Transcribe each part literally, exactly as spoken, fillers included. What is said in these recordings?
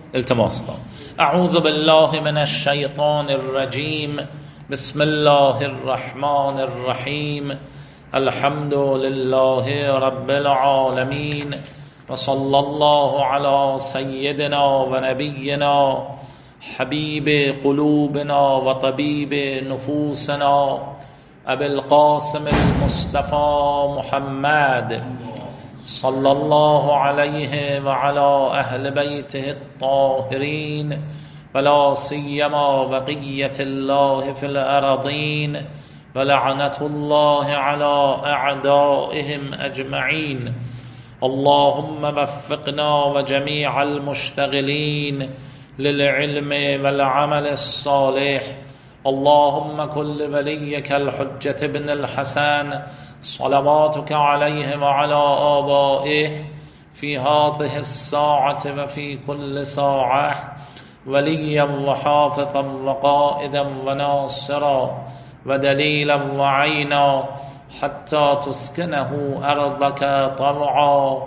التماس دارم. اعوذ بالله من الشیطان الرجیم. بسم الله الرحمن الرحیم. الحمد لله رب العالمین و صلی الله علی سیدنا و نبینا حبیب قلوبنا و طبیب نفوسنا ابی القاسم المصطفى محمد صلی الله علیه و علی اهل بیته الطاهرین ولا سیما بقیة الله فی الارضین ولعنة الله على اعدائهم اجمعین. اللهم وفقنا و جمیع المشتغلین للعلم والعمل الصالح. اللهم كل وليك الحجة بن الحسن صلواتك عليه وعلى آبائه في هذه الساعة وفي كل ساعة وليا وحافظا وقائدا وناصرا ودليلا وعينا حتى تسكنه أرضك طوعا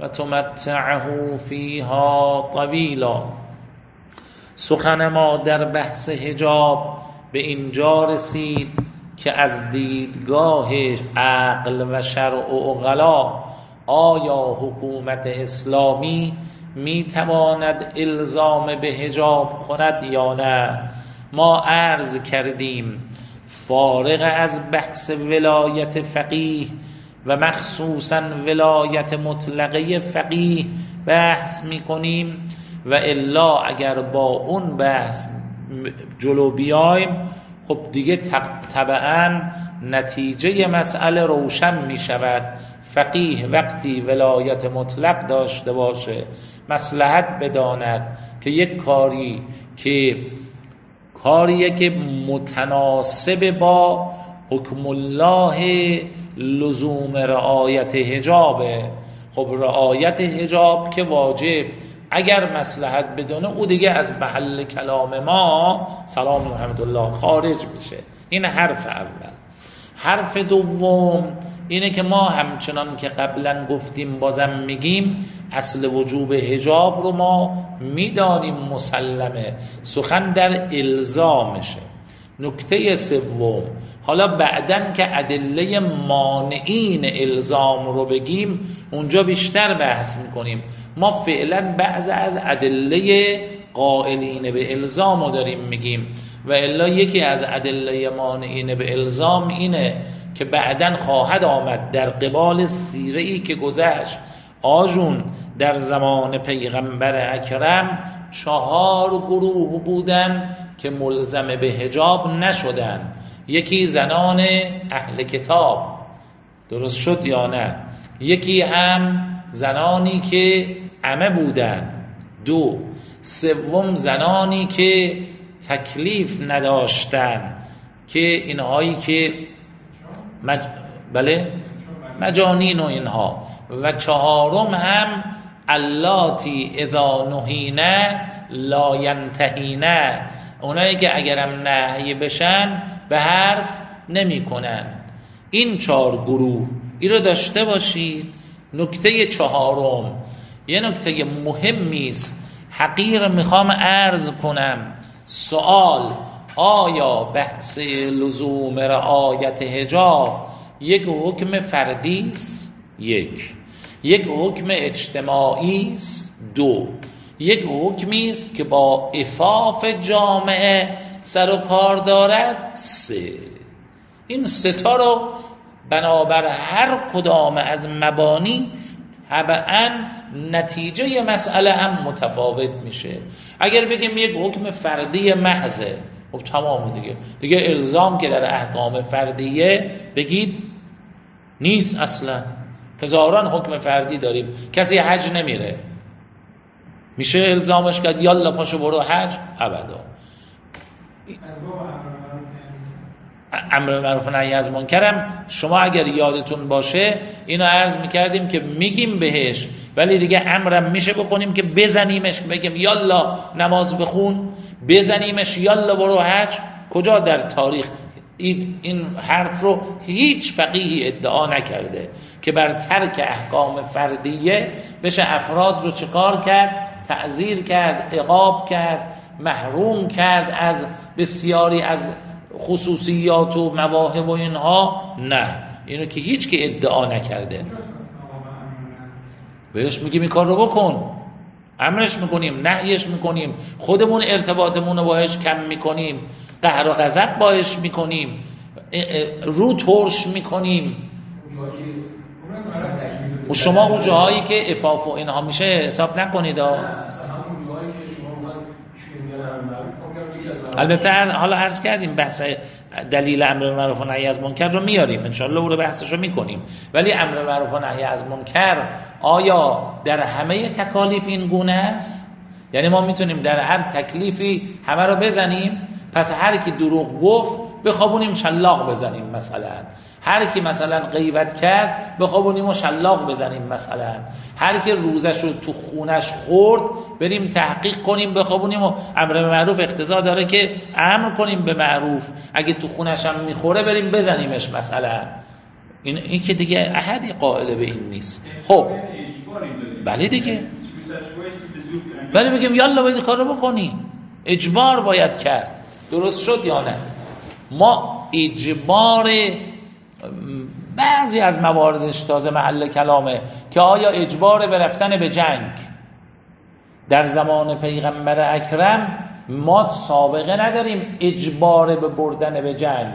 وتمتعه فيها طويلا. سخن ما در بحث حجاب به اینجا رسید که از دیدگاه عقل و شرع و عقلا آیا حکومت اسلامی می تواند الزام به حجاب کند یا نه. ما عرض کردیم فارغ از بحث ولایت فقیه و مخصوصا ولایت مطلقه فقیه بحث می کنیم و الا اگر با اون بحث جلو بیایم خب دیگه طبعا نتیجه مسئله روشن می شود. فقیه وقتی ولایت مطلق داشته باشه مصلحت بداند که یک کاری که کاریه که متناسب با حکم الله لزوم رعایت حجابه، خب رعایت حجاب که واجب اگر مصلحت بدونه او دیگه از محل کلام ما سلام محمد الله خارج میشه. این حرف اول. حرف دوم اینه که ما همچنان که قبلا گفتیم بازم میگیم اصل وجوب حجاب رو ما میدانیم مسلمه، سخن در الزامشه. نکته سوم، حالا بعدن که ادله مانعین الزام رو بگیم اونجا بیشتر بحث میکنیم. ما فعلا بعض از ادله قائلین به الزام رو داریم میگیم و الا یکی از ادله مانعین به الزام اینه که بعدن خواهد آمد در قبال سیره‌ای که گذشت. آجون در زمان پیغمبر اکرم چهار گروه بودن که ملزم به حجاب نشدن. یکی زنان اهل کتاب، درست شد یا نه؟ یکی هم زنانی که عمه بودن، دو. سوم زنانی که تکلیف نداشتن که اینهایی که مج... بله مجانین و اینها. و چهارم هم اللاتی اذا نهینه لا ینتهینه، اونایی که اگرم نهی بشن به حرف نمی کنن. این چهار گروه این رو داشته باشید. نکته چهارم یه نکته مهمی است، حقیر میخوام عرض کنم. سوال: آیا بحث لزوم رعایت حجاب یک حکم فردی است؟ یک. یک حکم اجتماعی است؟ دو. یک حکمی است که با عفاف جامعه سر و کار دارد؟ سه. این سه تا رو بنابر هر کدام از مبانی طبعاً نتیجه مسئله هم متفاوت میشه. اگر بگیم یک حکم فردی محضه، خب تمام دیگه دیگه الزام که در احکام فردیه بگید نیست اصلا. هزاران حکم فردی داریم. کسی حج نمیره، میشه الزامش کرد یالا پاشو برو حج؟ ابدا. امر معروف نهی از منکرم شما اگر یادتون باشه اینو عرض میکردیم که میگیم بهش، ولی دیگه امرم میشه بکنیم که بزنیمش، بگیم یالا نماز بخون، بزنیمش یالا برو حج. کجا در تاریخ این, این حرف رو هیچ فقیهی ادعا نکرده که بر ترک احکام فردیه بشه افراد رو چکار کرد؟ تعزیر کرد، عقاب کرد، محروم کرد از بسیاری از خصوصیات و مواهب و اینها؟ نه، اینو که هیچ که ادعا نکرده. بهش میگیم این کار رو بکن، امرش میکنیم، نهیش میکنیم، خودمون ارتباطمون رو باهاش کم میکنیم، قهر و غضب باهاش میکنیم، رو ترش میکنیم. و شما اون جاهایی که عفاف و اینها میشه حساب نکنید. البته حالا عرض کردیم بحث دلیل امر معروف و نهی از منکر رو میاریم، انشالله او رو بحثش رو میکنیم. ولی امر معروف و نهی از منکر آیا در همه تکالیف این گونه است؟ یعنی ما میتونیم در هر تکلیفی همه رو بزنیم، پس هر کی دروغ گفت بخوابونیم شلاق بزنیم مثلا، هر کی مثلا غیبت کرد بخوابونیم و شلاق بزنیم مثلا، هر کی روزش رو تو خونش خورد بریم تحقیق کنیم بخوابونیم و امر معروف اقتضا داره که امر کنیم به معروف، اگه تو خونش هم میخوره بریم بزنیمش مثلا. این, این که دیگه احدی قائل به این نیست. خب بله دیگه، ولی بگیم یالا باید کار رو بکنی، اجبار باید کرد. درست شد یا نه؟ ما اجبار بعضی از مواردش تازه محل کلامه که آیا اجبار به رفتن به جنگ در زمان پیغمبر اکرم ما سابقه نداریم اجبار به بردن به جنگ.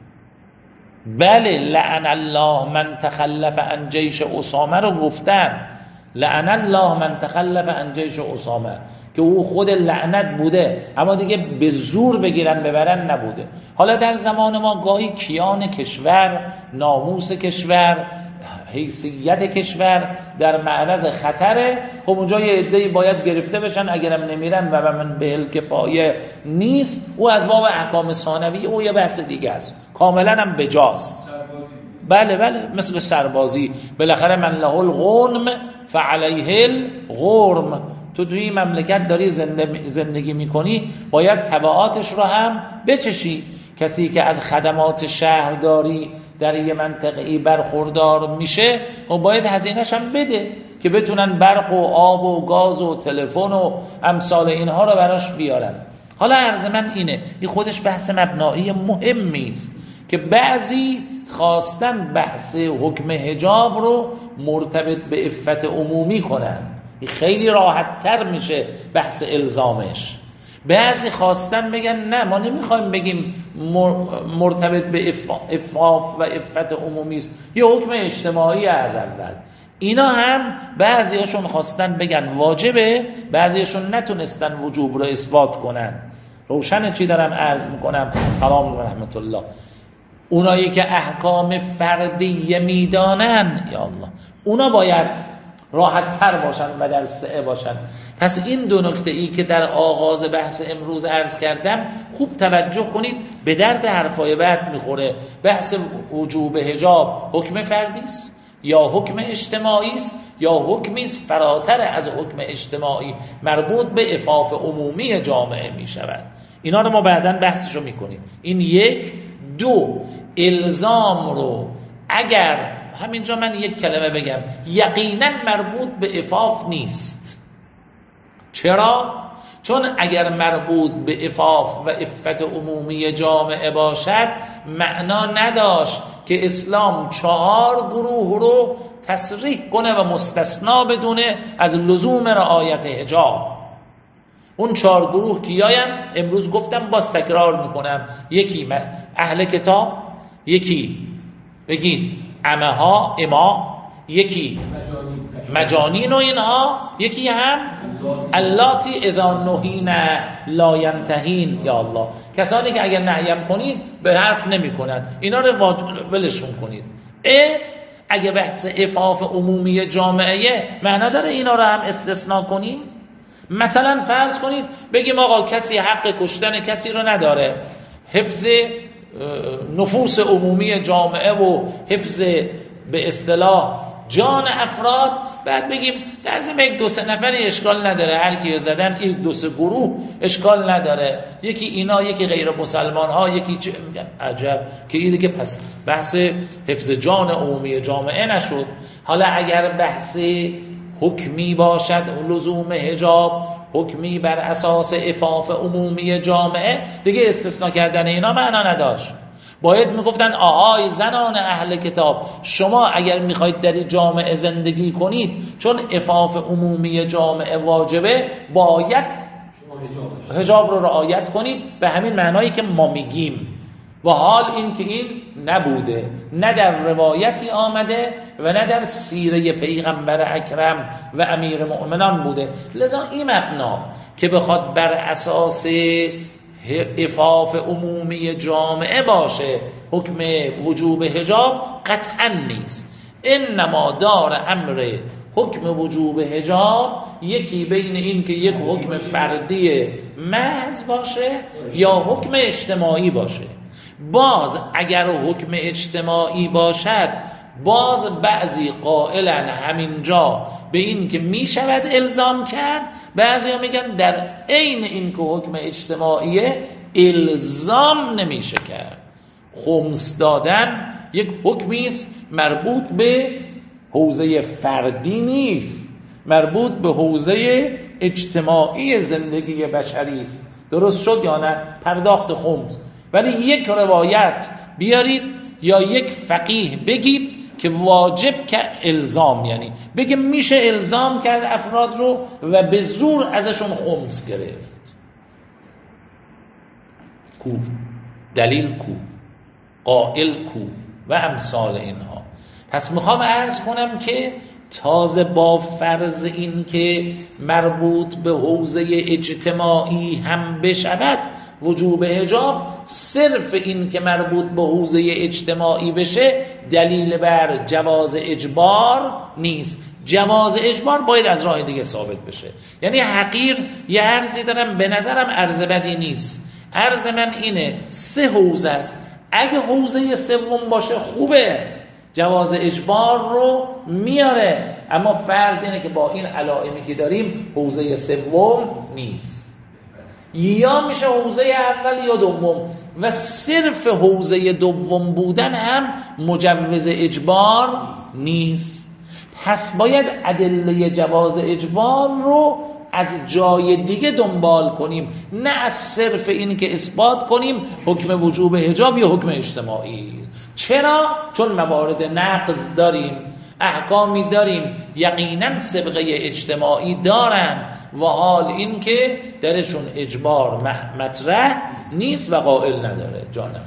بله، لعن الله من تخلف عن جیش اسامه رو گفتن، لعن الله من تخلف عن جیش اسامه، که او خود لعنت بوده اما دیگه به زور بگیرن ببرن نبوده. حالا در زمان ما گاهی کیان کشور، ناموس کشور، حیثیت کشور در معرض خطره، خب اونجا یه عده‌ای باید گرفته بشن، اگرم نمیرن و من به الکفایه نیست، او از باب احکام ثانوی او یه بحث دیگه است، کاملا هم بجاست. بله بله، مثل سربازی، بالاخره من له الغنم فعلیه الغرم. تو توی این مملکت داری زندگی میکنی باید تبعاتش رو هم بچشی. کسی که از خدمات شهرداری در یه منطقه‌ای برخوردار میشه و باید هزینه‌ش هم بده که بتونن برق و آب و گاز و تلفن و امثال اینها رو براش بیارن. حالا عرض من اینه، این خودش بحث مبنایی مهمی است که بعضی خواستن بحث حکم حجاب رو مرتبط به عفت عمومی کنن، خیلی راحت تر میشه بحث الزامش. بعضی خواستن بگن نه، ما نمیخوایم بگیم مرتبط به عفاف و عفت عمومی است، یه حکم اجتماعی از اول. اینا هم بعضیاشون خواستن بگن واجبه، بعضیاشون نتونستن وجوب رو اثبات کنن. روشنه چی دارم عرض میکنم؟ سلام و رحمت الله. اونایی که احکام فردیه میدانن، یا الله، اونا باید راحت تر باشن و در سعه باشن. پس این دو نکته ای که در آغاز بحث امروز عرض کردم خوب توجه کنید، به درد حرفای بعد میخوره. بحث وجوب حجاب حکم فردی است یا حکم اجتماعی است یا حکمی است فراتر از حکم اجتماعی، مربوط به عفاف عمومی جامعه میشود. اینا رو ما بعداً بحثشو میکنیم. این یک. دو، الزام رو اگر همینجا من یک کلمه بگم، یقینا مربوط به عفاف نیست. چرا؟ چون اگر مربوط به عفاف و عفت عمومی جامعه باشد معنا نداشت که اسلام چهار گروه رو تصریح کنه و مستثنا بدونه از لزوم رعایت حجاب. اون چهار گروه کیاین؟ امروز گفتم، باز تکرار میکنم. یکی اهل کتاب، یکی بگین امه ها اما، یکی مجانین و اینها، یکی هم اللاتی اذا نهینا لا ینتهین. یا الله، کسانی که اگر نهیم کنید به حرف نمی کنند، اینا رو ولشون کنید. اه اگه بحث عفاف عمومی جامعه معنا داره اینا رو هم استثناء کنیم؟ مثلا فرض کنید بگیم آقا کسی حق کشتن کسی رو نداره، حفظ نفوس عمومی جامعه و حفظ به اصطلاح جان افراد، بعد بگیم در ضمن یک دو سه نفری اشکال نداره، هر کی زدن این دو سه گروه اشکال نداره، یکی اینا یکی غیر مسلمان ها یکی چه میگن. عجب که این دیگه پس بحث حفظ جان عمومی جامعه نشد. حالا اگر بحث حکمی باشد لزوم حجاب، حکمی بر اساس عفاف عمومی جامعه، دیگه استثناء کردن اینا معنا نداشت. باید میگفتن آهای زنان اهل کتاب، شما اگر میخواید در این جامعه زندگی کنید، چون عفاف عمومی جامعه واجبه، باید حجاب رو رعایت کنید، به همین معنایی که ما میگیم. و حال این که این نبوده، نه در روایتی آمده و نه در سیره پیغمبر اکرم و امیر مؤمنان بوده. لذا این مبنا که بخواد بر اساس عفاف عمومی جامعه باشه حکم وجوب حجاب، قطعا نیست. انما دار امر حکم وجوب حجاب یکی بین این که یک حکم فردی محض باشه یا حکم اجتماعی باشه. باز اگر حکم اجتماعی باشد، باز بعضی قائلن همینجا به این که می شود الزام کرد، بعضی ها میگن در عین این که حکم اجتماعیه الزام نمیشه کرد. خمس دادن یک حکمی است مربوط به حوزه فردی نیست، مربوط به حوزه اجتماعی زندگی بشری است. درست شد یا نه؟ پرداخت خمس. ولی یک روایت بیارید یا یک فقیه بگید که واجب که الزام، یعنی بگه میشه الزام کرد افراد رو و به زور ازشون خمس گرفت. کو دلیل، کو قائل، کو و امثال اینها. پس میخوام عرض کنم که تازه با فرض این که مربوط به حوزه اجتماعی هم بشود وجوب حجاب، صرف این که مربوط به حوزه اجتماعی بشه دلیل بر جواز اجبار نیست. جواز اجبار باید از راه دیگه ثابت بشه. یعنی حقیر یه عرضی دارم، به نظرم عرض بدی نیست. عرض من اینه سه حوزه است، اگه حوزه سوم باشه خوبه، جواز اجبار رو میاره، اما فرض اینه که با این علائمی که داریم حوزه سوم نیست. یا میشه حوزه اول یا دوم، و صرف حوزه دوم بودن هم مجوز اجبار نیست. پس باید ادله جواز اجبار رو از جای دیگه دنبال کنیم، نه از صرف این که اثبات کنیم حکم وجوب حجاب یا حکم اجتماعی. چرا؟ چون موارد نقض داریم، احکامی داریم یقینا سابقه اجتماعی دارن و حال این که درشون اجبار مطرح نیست و قائل نداره. جانم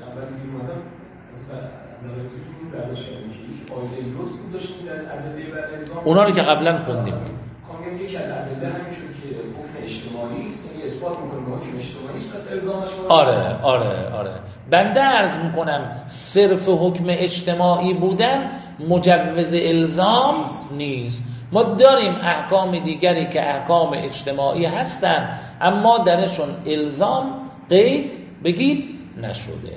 اونا رو که قبلا خوندیم. خواهم یکی از ادله همین شد که حکم اجتماعی است، یعنی اثبات می‌کنه که حکم اجتماعی است، پس الزامش آره آره آره بنده عرض میکنم صرف حکم اجتماعی بودن مجوز الزام نیست. ما داریم احکام دیگری که احکام اجتماعی هستن اما درشون الزام قید بگید نشده.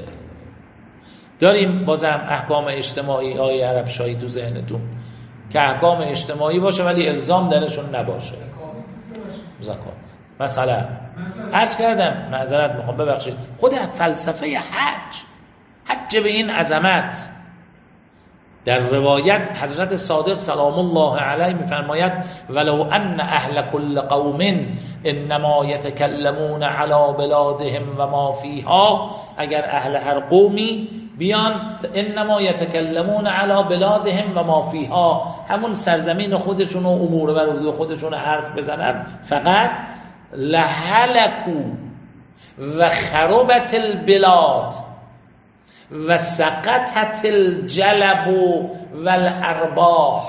داریم بازم احکام اجتماعی آیه عرب شاهی تو ذهنتون که احکام اجتماعی باشه ولی الزام درشون نباشه. زکات مثلا عرض کردم، معذرت میخوام ببخشید، خود فلسفه حج حج به این عظمت در روایت حضرت صادق سلام الله علیه میفرماید ولو ان اهل كل قوم انما يتكلمون على بلادهم و ما فيها، اگر اهل هر قومی بیان انما يتكلمون على بلادهم و ما فيها، همون سرزمین خودشون و امور بر خودشون حرف بزنن، فقط لهلكوا و خربت البلاد و سقطت الجلب و الارباح،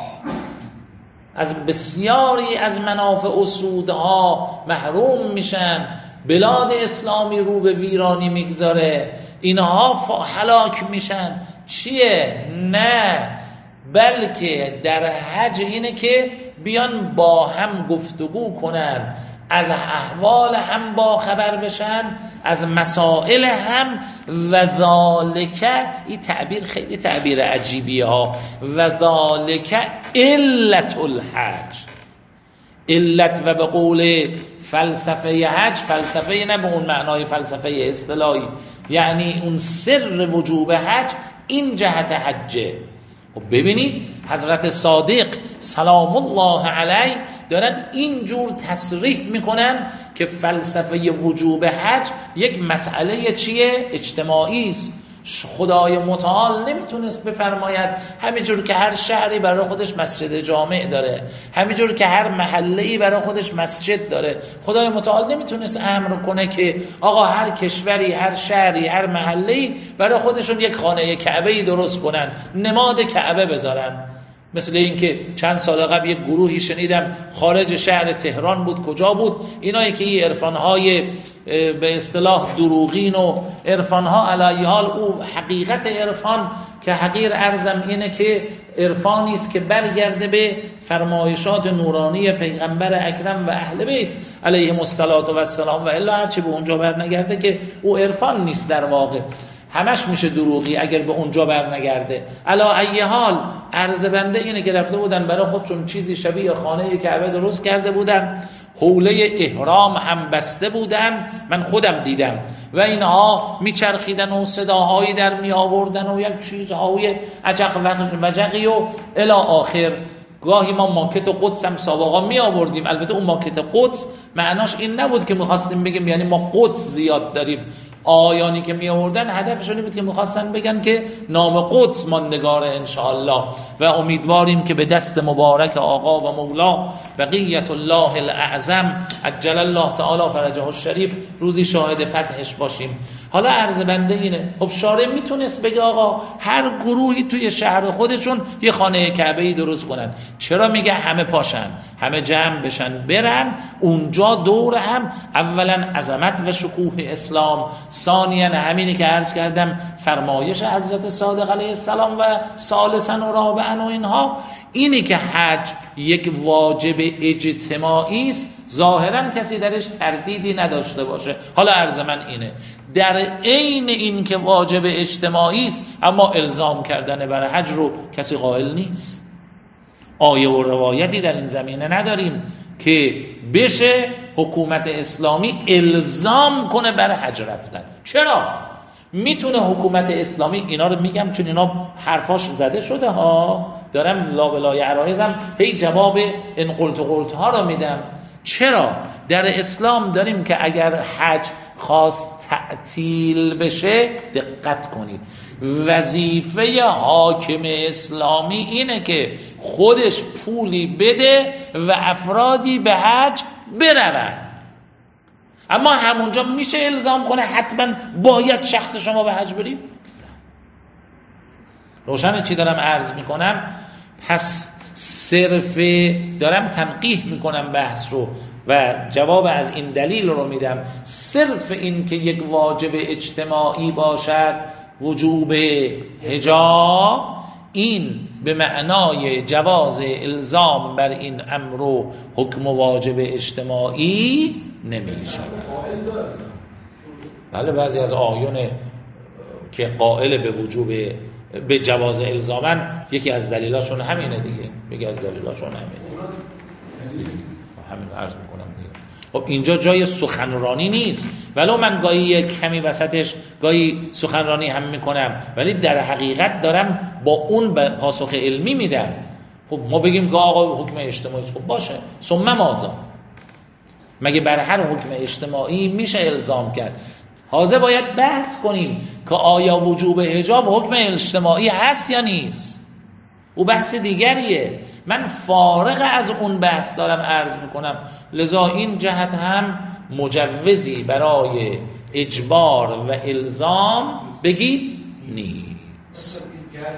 از بسیاری از منافع و سودها محروم میشن، بلاد اسلامی رو به ویرانی میگذاره، اینها هلاک میشن. چیه؟ نه، بلکه در حج اینه که بیان با هم گفتگو کنن، از احوال هم با خبر بشن، از مسائل هم، و ذالک، این تعبیر خیلی تعبیر عجیبیه ها، و ذالک علت الحج، علت و به قول فلسفه حج، فلسفه نه به اون معنای فلسفه اصطلاحی، یعنی اون سر وجوب حج این جهت حجه. خب ببینید حضرت صادق سلام الله علیه دارن اینجور تصریح میکنن که فلسفه وجوب حج یک مسئله چیه؟ اجتماعی است. خدای متعال نمیتونست بفرماید همینجور که هر شهری برای خودش مسجد جامع داره، همینجور که هر محله‌ای برای خودش مسجد داره، خدای متعال نمیتونست امر کنه که آقا هر کشوری، هر شهری، هر محله‌ای برای خودشون یک خانه کعبه‌ای درست کنن، نماد کعبه بذارن. مثل این که چند سال قبل یک گروهی شنیدم خارج شهر تهران بود، کجا بود، اینایی که این عرفان‌های به اصطلاح دروغین و عرفان‌ها علی حال او حقیقت عرفان که حقیر ارزم اینه که عرفانی است که برگرده به فرمایشات نورانی پیغمبر اکرم و اهل بیت علیهم الصلوة و السلام، و الا هرچی به اونجا برنگرده که او عرفان نیست، در واقع همش میشه دروغی اگر به اونجا برنگرده. علی ای حال عرض بنده اینه که رفته بودن برای خودشون چیزی شبیه خانه کعبه درست کرده بودن، حوله احرام هم بسته بودن، من خودم دیدم، و اینها میچرخیدن و صداهایی در می آوردن و یک چیزهای عجق و وجقی و الی آخر. گاهی ما ماکت قدس هم سابقا می آوردیم، البته اون ماکت قدس معناش این نبود که میخواستیم بگیم یعنی ما قدس زیاد داریم، آیانی که می آوردن هدفشون بود که میخواستن بگن که نام قدس ماندگاره انشاءالله، و امیدواریم که به دست مبارک آقا و مولا بقیت الله الاعظم عجل الله تعالی فرجه الشریف روزی شاهد فتحش باشیم. حالا عرض بنده اینه، خب شارع میتونست بگه آقا هر گروهی توی شهر خودشون یه خانه کعبه‌ای درست کنن، چرا میگه همه پاشن، همه جمع بشن برن اونجا دور هم؟ اولا عظمت و شکوه اسلام، ثانیاً همینی که عرض کردم فرمایش حضرت صادق علیه السلام، و ثالثاً و رابعاً و اینها اینی که حج یک واجب اجتماعی است، ظاهراً کسی درش تردیدی نداشته باشه. حالا عرض من اینه، در عین این که واجب اجتماعی است اما الزام کردن بر حج رو کسی قائل نیست. آیه و روایتی در این زمینه نداریم که بشه حکومت اسلامی الزام کنه بر حج رفتن. چرا؟ میتونه حکومت اسلامی، اینا رو میگم چون اینا حرفاش زده شده ها، دارم لابلای عرایزم هی جواب این قلت قلت ها رو میدم. چرا؟ در اسلام داریم که اگر حج خواست تعطیل بشه، دقت کنید، وظیفه حاکم اسلامی اینه که خودش پولی بده و افرادی به حج برون. اما همونجا میشه الزام کنه حتما باید شخص شما به حج بریم؟ روشنه چی دارم عرض میکنم؟ پس صرف دارم تنقیح میکنم بحث رو و جواب از این دلیل رو میدم. صرف این که یک واجب اجتماعی باشد، وجوب حجاب، این به معنای جواز الزام بر این امر و حکم واجب اجتماعی نمیشه. بله بعضی از آیون که قائل به وجوب به جواز الزامن یکی از دلیلاشون همینه دیگه، یکی از دلیلاشون همینه، همین عرض میکنم دیگه. خب اینجا جای سخنرانی نیست، ولو من گاهی کمی وسطش گاهی سخنرانی هم میکنم، ولی در حقیقت دارم با اون پاسخ علمی میدم. خب ما بگیم که آقا حکم اجتماعی، خب باشه، ثم ماذا؟ مگه بر هر حکم اجتماعی میشه الزام کرد؟ حاضر باید بحث کنیم که آیا وجوب حجاب حکم اجتماعی هست یا نیست. او بحث دیگریه، من فارغ از اون بحث دارم عرض میکنم. لذا این جهت هم مجوزی برای اجبار و الزام بگید نیست.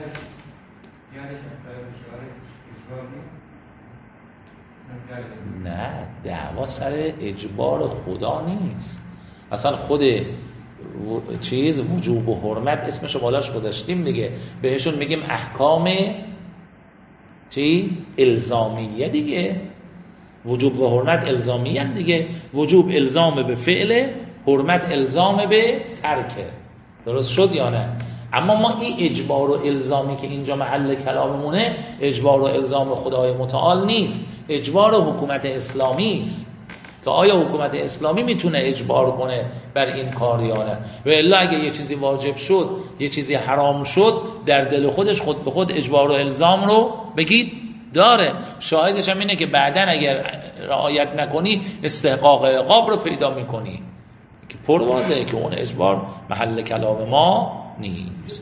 نه، دعوا سر اجبار خدا نیست. اصلا خود چیز وجوب و حرمت اسمشو بالاش گذاشتیم دیگه، بهشون میگیم احکام چی؟ الزامیه دیگه. وجوب و حرمت الزامیه دیگه. وجوب الزام به فعل، حرمت الزام به ترکه. درست شد یا نه؟ اما ما این اجبار و الزامی که اینجا محل کلاممونه اجبار و الزام خدای متعال نیست، اجبار حکومت اسلامی است که آیا حکومت اسلامی میتونه اجبار کنه بر این کار یا نه. و الا اگه یه چیزی واجب شد، یه چیزی حرام شد، در دل خودش خود به خود اجبار و الزام رو بگید داره. شاهدش هم اینه که بعداً اگر رعایت نکنی استحقاق عقاب رو پیدا میکنی که پروازه که اون اجبار محل کلام ما نیست.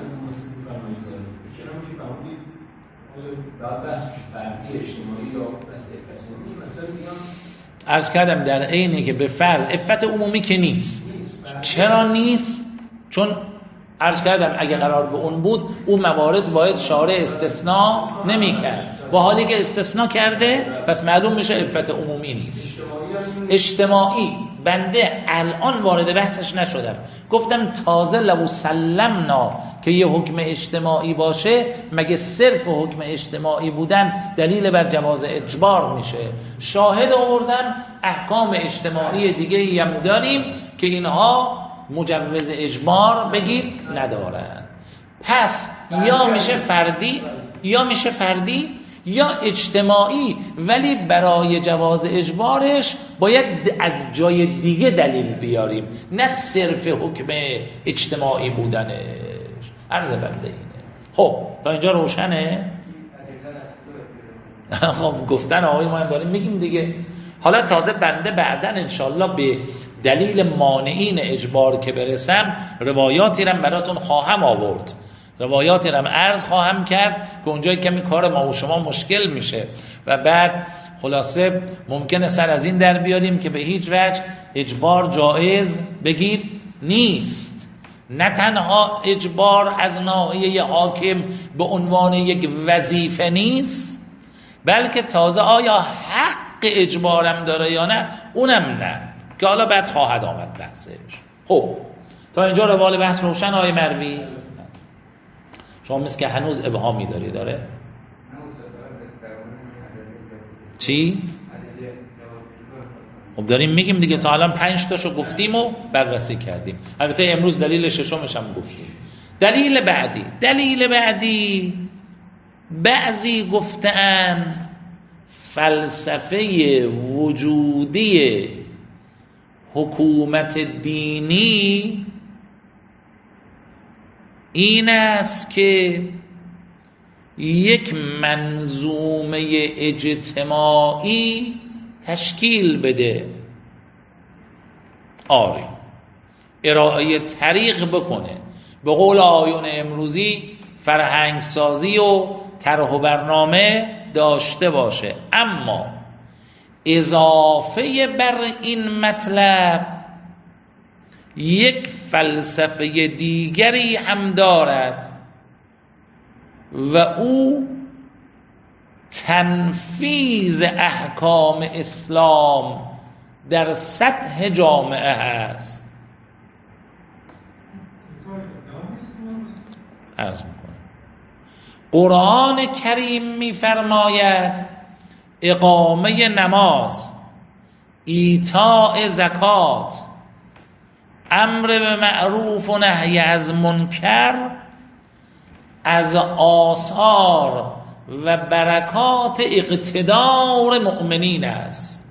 عرض کردم در عینی که به فرض عفت عمومی که نیست. چرا نیست؟ چون عرض کردم اگه قرار به اون بود اون موارد باید شارع استثناء نمی کرد، با حالی که استثناء کرده پس معلوم میشه عفت عمومی نیست. اجتماعی بنده الان وارد بحثش نشدم، گفتم تازه لو سلمنا که یه حکم اجتماعی باشه مگه صرف حکم اجتماعی بودن دلیل بر جواز اجبار میشه؟ شاهد آوردم احکام اجتماعی دیگه هم داریم که اینها مجوز اجبار بگید ندارن. پس یا میشه فردی یا میشه فردی یا اجتماعی، ولی برای جواز اجبارش باید از جای دیگه دلیل بیاریم، نه صرف حکم اجتماعی بودنش. عرض بنده اینه. خب تا اینجا روشنه؟ خب گفتن آقای ما هم داریم میگیم دیگه. حالا تازه بنده بعداً انشالله به دلیل مانعین اجبار که برسم روایاتی رم براتون خواهم آورد، روایاتی رم عرض خواهم کرد که اونجایی کمی کار ما و شما مشکل میشه و بعد خلاصه ممکنه سر از این در بیاریم که به هیچ وجه اجبار جایز بگید نیست. نه تنها اجبار از ناحیه حاکم به عنوان یک وظیفه نیست، بلکه تازه آیا حق اجبارم داره یا نه اونم نه، که حالا بعد خواهد آمد بحثش. خب تا اینجا روال بحث روشن آقای مروی؟ شما مثل که هنوز ابهامی داری داره؟ چی؟ خب داریم میگیم دیگه، تا الان پنج تاشو گفتیم و بررسی کردیم، البته امروز دلیل ششمش هم گفتیم. دلیل بعدی دلیل بعدی بعضی گفتن فلسفه وجودی حکومت دینی این است که یک منظومه اجتماعی تشکیل بده، آری ارائه طریق بکنه، به قول آیون امروزی فرهنگ سازی و طرح و برنامه داشته باشه، اما اضافه بر این مطلب یک فلسفه دیگری هم دارد و او تنفیذ احکام اسلام در سطح جامعه هست. عرض میکنم قرآن کریم میفرماید اقامه نماز، ایتاء زکات، امر به معروف و نهی از منکر از آثار و برکات اقتدار مؤمنین است.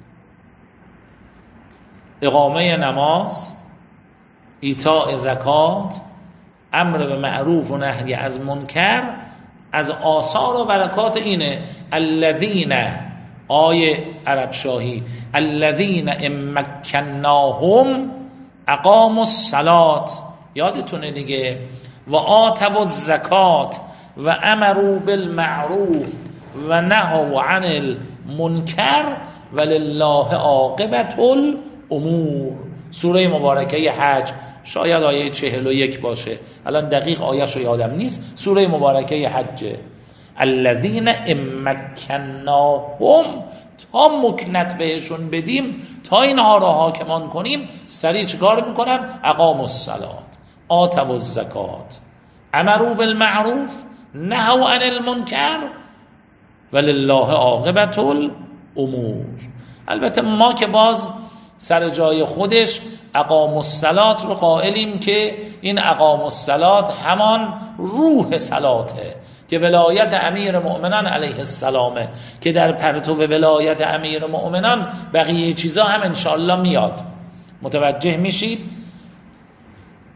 اقامه نماز، ایتاء زکات، امر به معروف و نهی از منکر از آثار و برکات اینه. الذین آیه عرب شاهی الذین امکناهم اقاموا الصلاة، یادتونه دیگه، و آتوا الزکات و امروا بالمعروف و نهوا عن المنکر ولله عاقبة الامور. سوره مبارکه حج، شاید آیه چهل و یک باشه، الان دقیق آیه‌شو یادم نیست، سوره مبارکه حج. الذین امکناهم، تا مکنت بهشون بدیم، تا اینها را حاکمان کنیم، سریع چیکار میکنن؟ اقاموا الصلاة، آتوا الزکات، امروا بالمعروف، نهوا عن المنکر ولله عاقبة الامور. البته ما که باز سر جای خودش اقاموا الصلاة رو قائلیم که این اقاموا الصلاة همان روح صلاته که ولایت امیر مؤمنان علیه السلامه، که در پرتو ولایت امیر مؤمنان بقیه چیزا هم انشاءالله میاد. متوجه میشید؟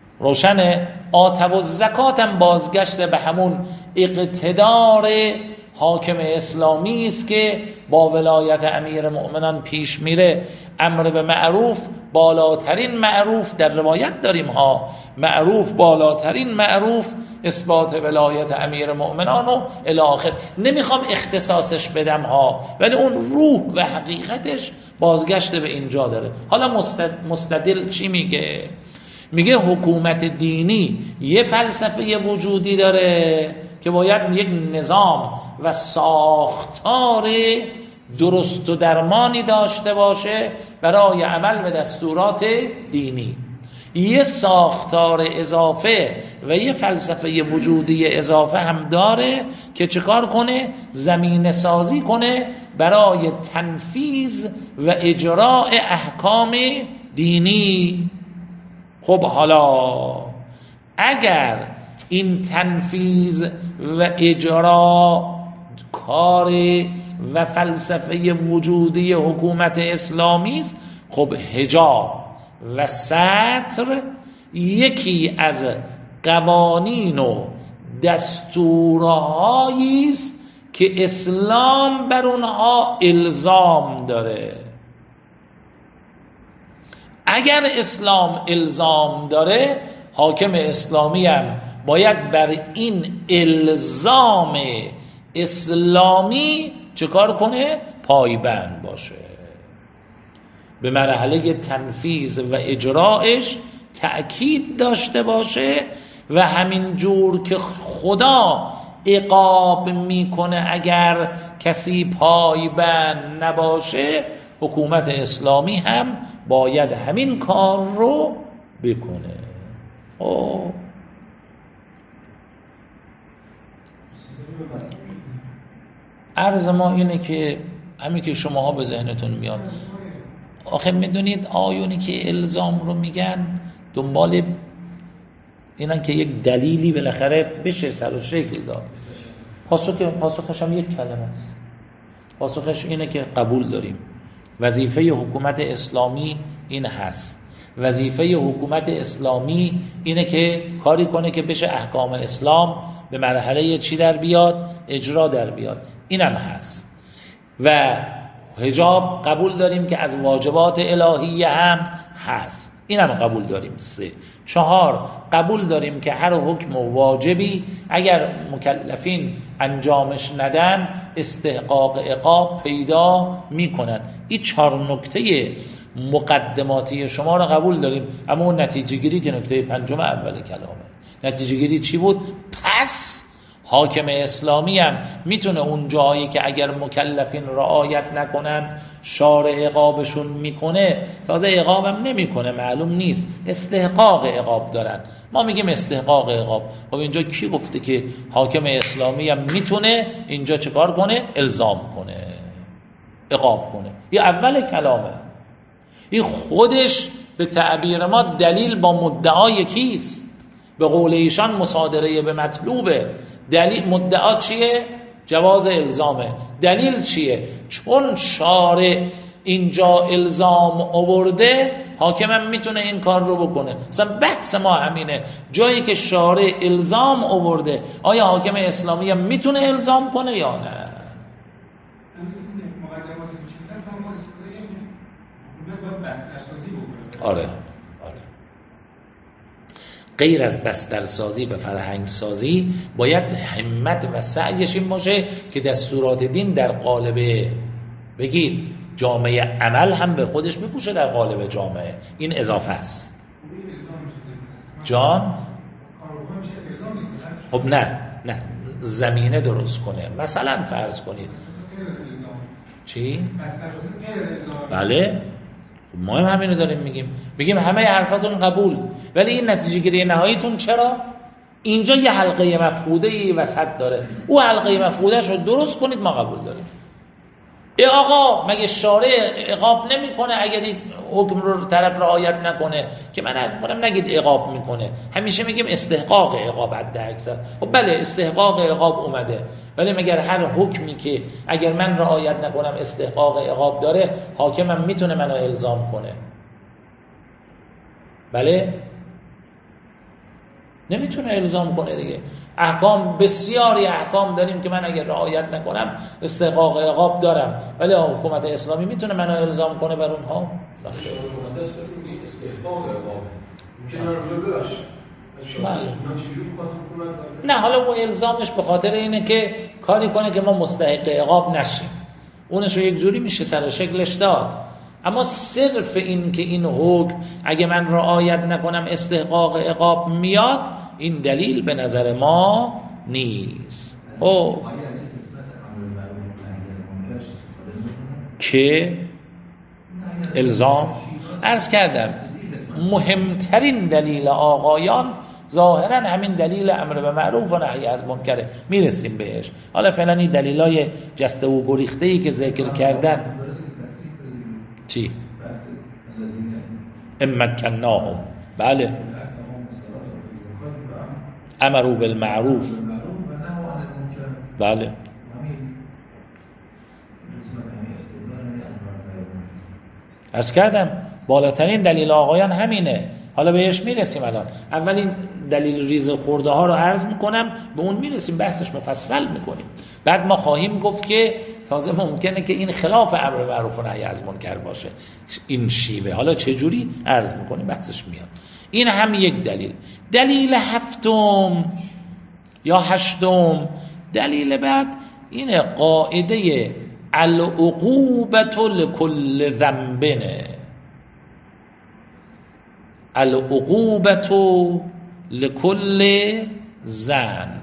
روشنه؟ آتوا الزکات هم بازگشت به همون اقتدار حاکم اسلامی است که با ولایت امیر مؤمنان پیش میره. امر به معروف بالاترین معروف، در روایت داریم ها، معروف بالاترین معروف، اثبات ولایت امیر مؤمنان و الی آخر. نمیخوام اختصاصش بدم ها، ولی اون روح و حقیقتش بازگشت به اینجا داره. حالا مستدل چی میگه؟ میگه حکومت دینی یه فلسفه وجودی داره که باید یک نظام و ساختار درست و درمانی داشته باشه برای عمل به دستورات دینی. یه ساختار اضافه و یه فلسفه وجودی اضافه هم داره که چکار کنه؟ زمینه سازی کنه برای تنفیذ و اجراء احکام دینی. خب حالا اگر این تنفیذ و اجرا کار و فلسفه وجودی حکومت اسلامی است، خب حجاب و ستر یکی از قوانین و دستورهایی است که اسلام بر اونها الزام داره. اگر اسلام الزام داره، حاکم اسلامی هم باید بر این الزام اسلامی چه کار کنه؟ پایبند باشه، به مرحله تنفیذ و اجرایش تأکید داشته باشه و همین جور که خدا عقاب میکنه اگر کسی پایبند نباشه، حکومت اسلامی هم باید همین کار رو بکنه. او عرض ما اینه که همین که شماها به ذهنتون میاد، آخه میدونید آیونی که الزام رو میگن دنبال اینن که یک دلیلی بالاخره بشه سر و شکل داد. پاسخ پاسخش هم یک کلمه است. پاسخش اینه که قبول داریم وظیفه حکومت اسلامی این هست. وظیفه حکومت اسلامی اینه که کاری کنه که بشه احکام اسلام به مرحله چی در بیاد؟ اجرا در بیاد. اینم هست. و حجاب قبول داریم که از واجبات الهیه هم هست، اینم قبول داریم. سه چهار قبول داریم که هر حکم و واجبی اگر مکلفین انجامش ندن استحقاق عقاب پیدا میکنن. این چهار نکته مقدماتی شما رو قبول داریم. اما اون نتیجه گیری که نکته پنجم اول کلامه، نتیجه گیری چی بود؟ پس حاکم اسلامی هم میتونه اون جایی که اگر مکلفین رعایت نکنن شارع عقابشون میکنه، تازه عقابم نمیکنه، معلوم نیست، استحقاق عقاب دارن، ما میگیم استحقاق عقاب. خب اینجا کی گفته که حاکم اسلامی هم میتونه اینجا چه کار کنه؟ الزام کنه، عقاب کنه. این اول کلامه. این خودش به تعبیر ما دلیل با مدعا کیست؟ به قول ایشان مصادره به مطلوبه. دلیل مدعا چیه؟ جواز الزامه. دلیل چیه؟ چون شارع اینجا الزام آورده، حاکمم میتونه این کار رو بکنه. مثلا بحث ما همینه، جایی که شارع الزام آورده آیا حاکم اسلامی هم میتونه الزام کنه یا نه؟ آره آره. غیر از بسترسازی و فرهنگسازی باید همت و سعیش این باشه که دستورات دین در قالب بگید جامعه عمل هم به خودش بپوشه در قالب جامعه. این اضافه است. جان خب نه نه زمینه درست کنه. مثلا فرض کنید چی؟ بله ما هم همینو داریم میگیم، میگیم همه حرفاتون قبول، ولی این نتیجه گیری نهاییتون چرا؟ اینجا یه حلقه مفقوده ای وسط داره، او حلقه مفقوده‌اش رو درست کنید، ما قبول داریم. ای آقا مگه شارع عقاب نمیکنه اگر این حکم رو طرف رعایت نکنه؟ که من از میگم نگید عقاب میکنه، همیشه میگیم استحقاق عقاب حد اکثر. خب بله استحقاق عقاب اومده، ولی مگر هر حکمی که اگر من رعایت نکنم استحقاق عقاب داره، حاکمم میتونه منو الزام کنه؟ بله نمیتونه الزام کنه دیگه. احکام بسیاری احکام داریم که من اگر رعایت نکنم استحقاق عقاب دارم، ولی حکومت اسلامی میتونه منو الزام کنه بر اونها؟ استحقاق عقاب ممکنه رو ببخشه. نه حالا اون الزامش به خاطر اینه که کاری کنه که ما مستحق عقاب نشیم، اونشو یک جوری میشه سر و شکلش داد. اما صرف این که این حکم اگه من رعایت نکنم استحقاق عقاب میاد، این دلیل به نظر ما نیست. او که الزام عرض کردم مهمترین دلیل آقایان ظاهرا همین دلیل امر به معروف و نهی از منکره، میرسیم بهش. حالا فعلا این دلیلای جسته و گریخته‌ای که ذکر کردن چی؟ امکناهم، بله، امروا بالمعروف، بله. عرض کردم بالاترین دلیل آقایان همینه. حالا بهش میرسیم. الان اولین دلیل ریز خورده ها رو عرض میکنم، به اون میرسیم، بحثش مفصل میکنیم. بعد ما خواهیم گفت که تازه ممکنه که این خلاف امر معروف و نهی از منکر باشه این شیوه. حالا چه جوری عرض میکنیم، بحثش میاد. این هم یک دلیل. دلیل هفتم یا هشتم، دلیل بعد اینه قاعده العقوبة لكل ذنب، العقوبة لكل ذنب.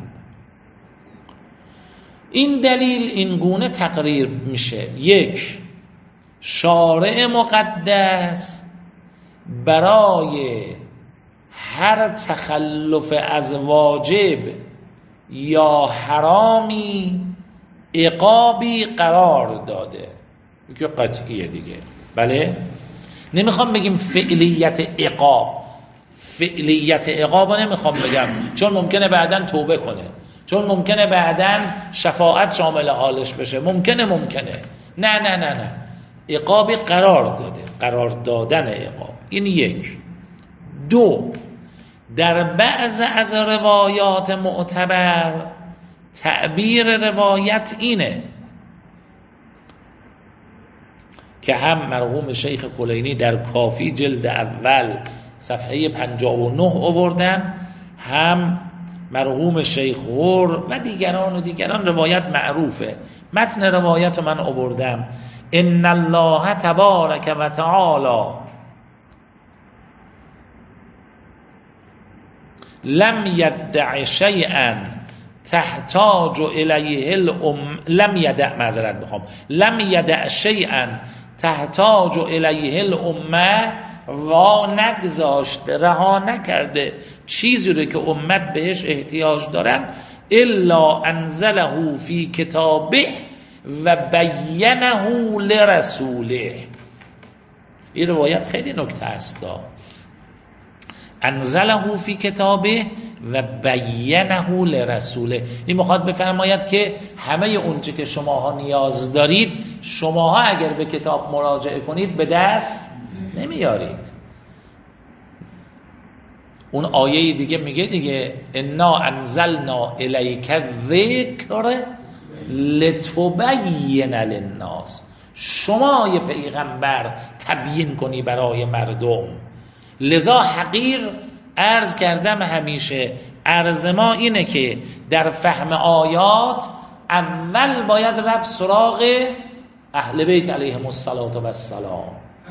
این دلیل این گونه تقریر میشه: یک، شارع مقدس برای هر تخلف از واجب یا حرامی عقابی قرار داده، که قطعیه دیگه. بله، نمیخوام بگیم فعلیت عقاب، فعلیت عقاب رو نمیخوام بگم، چون ممکنه بعداً توبه کنه، چون ممکنه بعداً شفاعت شامل حالش بشه، ممکنه ممکنه نه نه نه نه عقابی قرار داده، قرار دادن عقاب. این یک. دو، در بعض از روایات معتبر تعبیر روایت اینه که هم مرحوم شیخ کلینی در کافی جلد اول صفحه پنجاه و نه آوردن، هم مرحوم شیخ هور و دیگران و دیگران. روایت معروفه، متن روایت رو من آوردم: ان الله تبارک و تعالی لم یدع شیئا تحتاج الیه الام لم یدع معذرت بخوام لم یدع شیئا تحتاج الیه الامه، و نگذاشت، رها نکرده چیزی رو که امت بهش احتیاج دارن، الا انزله فی کتابه و بینه لرسوله. این روایت خیلی نکته است. انزله فی کتابه و بینه لرسوله، این میخواد بفرماید که همه اونچه که شماها نیاز دارید شماها اگر به کتاب مراجعه کنید به دست نمیارید. اون آیه دیگه میگه دیگه انا انزلنا الیک الذکر لتبین للناس، شما یه پیغمبر تبیین کنی برای مردم. لذا حقیر عرض کردم همیشه، عرض ما اینه که در فهم آیات اول باید رفت سراغ اهل بیت علیهم الصلاة و السلام.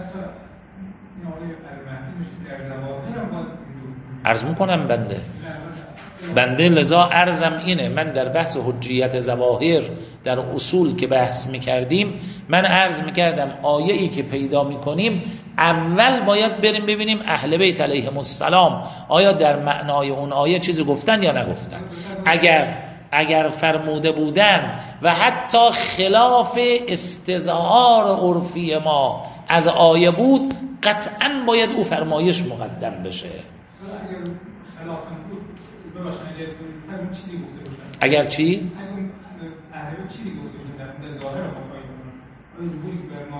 عرض میکنم بنده بنده لذا عرضم اینه، من در بحث حجیت ظواهر در اصول که بحث میکردیم، من عرض میکردم آیه ای که پیدا میکنیم اول باید بریم ببینیم اهل بیت علیهم السلام آیا در معنای اون آیه چیزی گفتن یا نگفتن. اگر اگر فرموده بودن و حتی خلاف استظهار عرفی ما از آیه بود، قطعاً باید او فرمایش مقدم بشه. اگر چی؟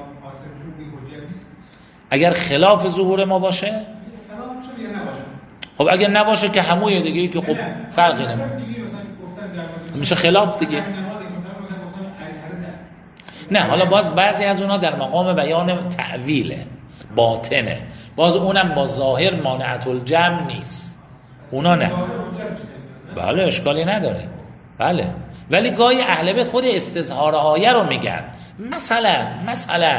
اگر خلاف ظهور ما باشه، خب اگه نباشه که هموی دیگه ای که خب فرقی نمیکنه، میشه خلاف دیگه. نه حالا باز بعضی از اونا در مقام بیان تعویله، باطنه، باز اونم با ظاهر مانعت الجمع نیست، اونا نه. بله اشکالی نداره، بله. ولی گاهی اهل بیت خود استظهار آیه رو میگن، مثلا مثلا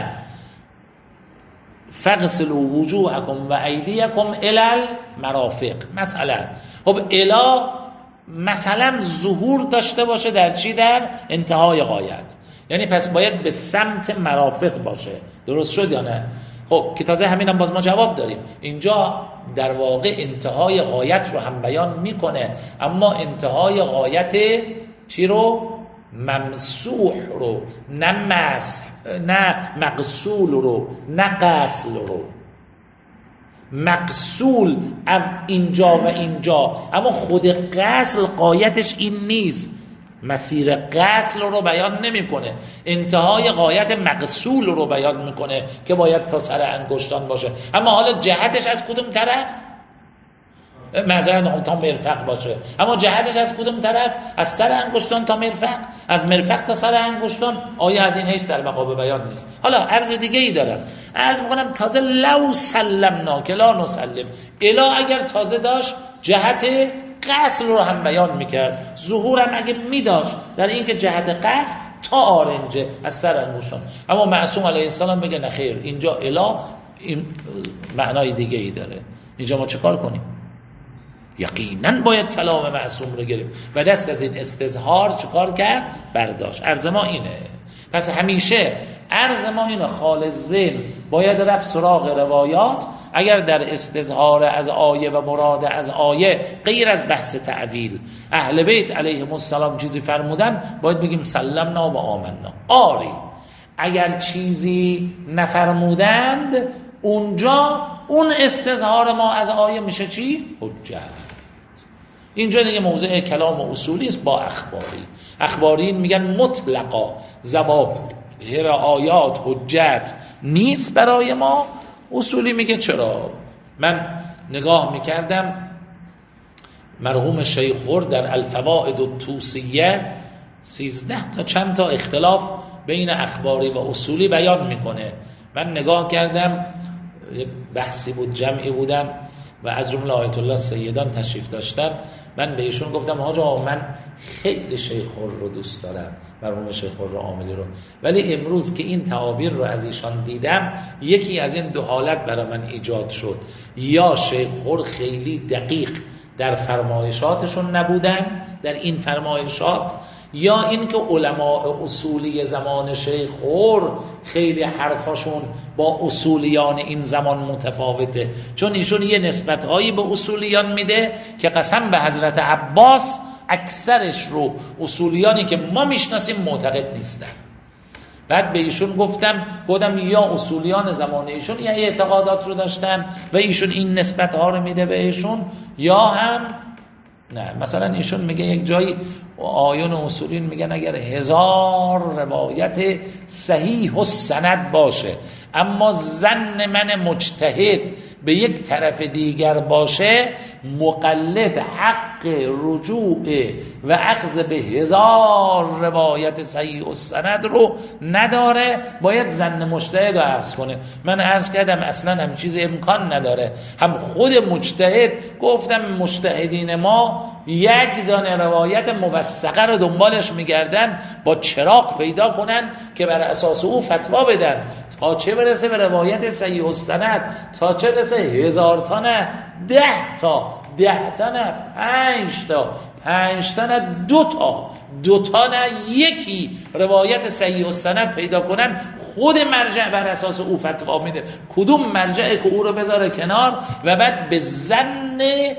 فغسلوا وجوهکم و ایدیکم الی المرافق، مثلا خب الا مثلا ظهور داشته باشه در چی؟ در انتهای غایت، یعنی پس باید به سمت مرافق باشه. درست شد یا نه؟ خب که تازه همین هم باز ما جواب داریم، اینجا در واقع انتهای غایت رو هم بیان میکنه، اما انتهای غایت چی رو؟ ممسوح رو، نه مسح، نه مغسول رو، نه غسل رو. مغسول اینجا و اینجا، اما خود غسل غایتش این نیست، مسیر غسل رو بیان نمیکنه، انتهای غایت مغسول رو بیان میکنه که باید تا سر انگشتان باشه. اما حالا جهتش از کدوم طرف؟ مثلا تا مرفق باشه، اما جهتش از کدوم طرف؟ از سر انگشتان تا مرفق، از مرفق تا سر انگشتان. آیا از این هیچ در مقام بیان نیست؟ حالا عرض دیگه ای دارم، عرض میکنم تازه لو سلمنا که لا نسلم، الا اگر تازه داشت جهت غسل رو هم بیان میکرد، ظهورم اگه میداشت در این که جهت غسل تا آرنجه از سر انگشتان. اما معصوم علیه السلام بگه نه خیر، اینجا الا این معنای دیگه ای داره، اینجا ما چه کار کنیم؟ یقینا باید کلام معصوم رو گرفت و دست از این استظهار چیکار کرد؟ برداشت. عرض ما اینه. پس همیشه عرض ما اینه، خالص ذهن باید رفت سراغ روایات اگر در استظهار از آیه و مراد از آیه غیر از بحث تعویل اهل بیت علیهم السلام چیزی فرمودن، باید بگیم سلمنا و آمنا. آری اگر چیزی نفرمودند، اونجا اون استظهار ما از آیه میشه چی؟ حجت. اینجا دیگه موضع کلام اصولی است با اخباری. اخبارین میگن مطلقا ظواهر آیات حجت نیست برای ما. اصولی میگه چرا؟ من نگاه میکردم مرحوم شیخ خور در الفوائد الطوسیه سیزده تا چند تا اختلاف بین اخباری و اصولی بیان میکنه. من نگاه کردم، بحثی بود، جمعی بودن و از جمله آیت الله سیدان تشریف داشتن. من به ایشون گفتم حاجا من خیلی شیخ خور رو دوست دارم، مرحوم شیخ خور عاملی رو، ولی امروز که این تعابیر رو از ایشان دیدم، یکی از این دو حالت برای من ایجاد شد: یا شیخ خور خیلی دقیق در فرمایشاتشون نبودن در این فرمایشات، یا این که علماء اصولی زمان شیخ خور خیلی حرفاشون با اصولیان این زمان متفاوته، چون ایشون یه نسبتهایی به اصولیان میده که قسم به حضرت عباس اکثرش رو اصولیانی که ما میشناسیم معتقد نیستن. بعد به ایشون گفتم گفتم یا اصولیان زمان ایشون یا اعتقادات رو داشتن و ایشون این نسبتها رو میده به ایشون، یا هم نه. مثلا ایشون میگه یک جایی آیون اصولین میگن اگر هزار روایت صحیح و سند باشه اما ظن من مجتهد به یک طرف دیگر باشه، مقلد حق رجوع و اخذ به هزار روایت صحیح و سند رو نداره، باید ظن مجتهد رو اخذ کنه. من عرض کردم اصلا هم چیز امکان نداره. هم خود مجتهد گفتم مجتهدین ما یک دانه روایت موثقه رو دنبالش میگردن، با چراغ پیدا کنن که بر اساس او فتوا بدن، تا چه برسه به روایت صحیح السند، تا چه برسه هزار تا نه ده تا، ده تا نه پنج تا، پنج تا نه دو تا، دو تا نه یکی روایت صحیح السند پیدا کنن. خود مرجع بر اساس او فتوا میده، کدوم مرجعه که او رو بذاره کنار و بعد به ظن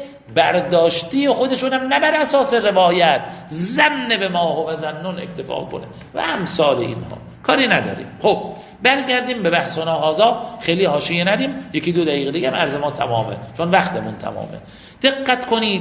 برداشتی خودشون هم نه بر اساس روایت، ظن به ما و ظنون اکتفا کنه و امثال اینها. کاری نداریم. خب برگردیم به بحثنا هازا، خیلی حاشیه نریم، یکی دو دقیقه دیگه هم عرض ما تمامه چون وقتمون تمامه. دقت کنید.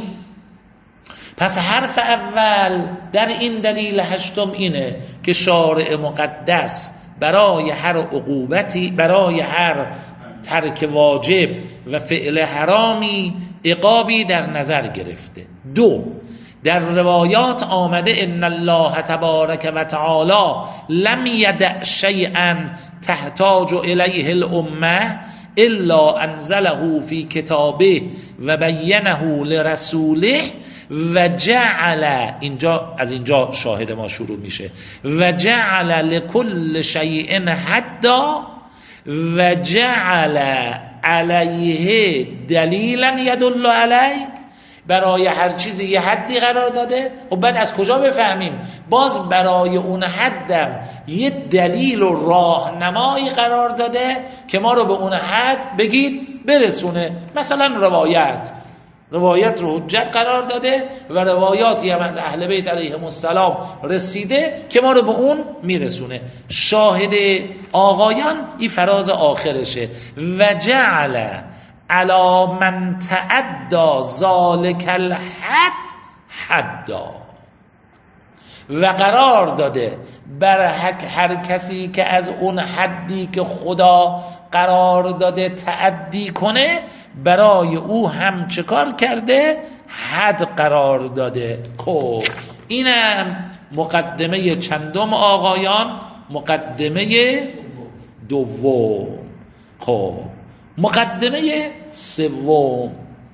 پس حرف اول در این دلیل هشتم اینه که شارع مقدس برای هر عقوبتی، برای هر ترک واجب و فعل حرامی عقابی در نظر گرفته. دو، در روایات آمده ان الله تبارک و تعالی لم یدع شیئا تحتاج الیه الامه الا انزله فی کتابه و بینه لرسوله و جعل، اینجا از اینجا شاهد ما شروع میشه، و جعل لكل شیء حدا و جعل علیه دلیلا یدل علیه، برای هر چیزی یه حدی قرار داده. خب بعد از کجا بفهمیم؟ باز برای اون حدم یه دلیل و راهنمایی قرار داده که ما رو به اون حد بگید برسونه. مثلا روایت روایت رو حجت قرار داده و روایاتی هم از اهل بیت علیهم السلام رسیده که ما رو به اون میرسونه. شاهد آقایان این فراز آخرشه، و جعل علی من تعدی ذالک الحد حدا، و قرار داده بر هر کسی که از اون حدی که خدا قرار داده تعدی کنه، برای او هم چه کار کرده؟ حد قرار داده. خب اینم مقدمه چندم آقایان؟ مقدمه دوم. خب مقدمه سوم،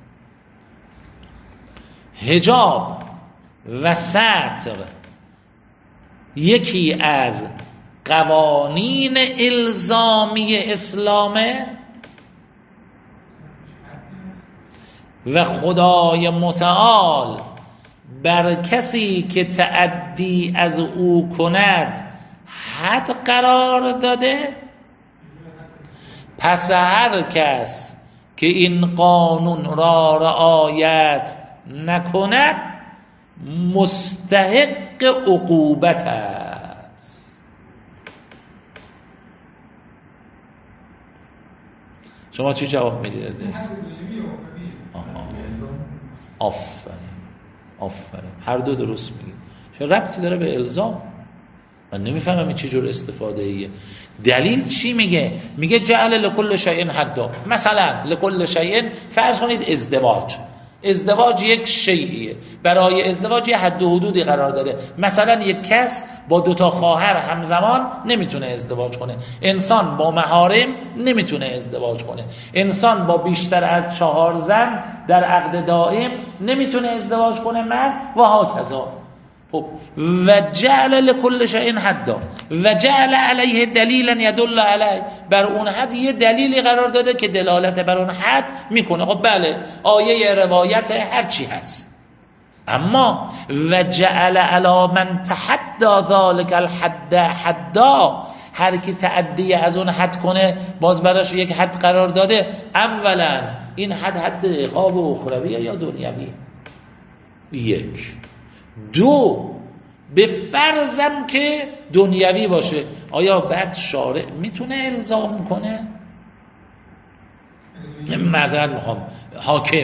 حجاب و ستر یکی از قوانین الزامی اسلامه و خدای متعال بر کسی که تعدی از او کند حد قرار داده. پس هر کس که این قانون را رعایت نکند مستحق عقوبت است. شما چی جواب میدید از این؟ آفرین آفرین، هر دو درست میگید. چه ربطی داره به الزام؟ من نمیفهمم این چه جور استفاده ایه. دلیل چی میگه؟ میگه جعل لكل شیء حدا. مثلا لكل شیء فرض کنید ازدواج ازدواج یک شیئیه، برای ازدواج یه حد و حدودی قرار داده. مثلا یک کس با دوتا خواهر همزمان نمیتونه ازدواج کنه، انسان با محارم نمیتونه ازدواج کنه، انسان با بیشتر از چهار زن در عقد دائم نمیتونه ازدواج کنه، مرد و هاکذا. خب و جعل لكل شیء حدا و جعل علیه دلیلا یدل علیه، بر اون حد یه دلیلی قرار داده که دلالت بر اون حد میکنه. خب بله، آیه روایت هر چی هست، اما و جعل علی من تحدى ذلك الحد حدا، هر کی تعدی از اون حد کنه باز براش یک حد قرار داده. اولا این حد حد عقاب اخرویه یا دنیوی؟ یک. دو، به فرضم که دنیوی باشه، آیا بعد شارع میتونه الزام کنه؟ معذرت میخوام، حاکم.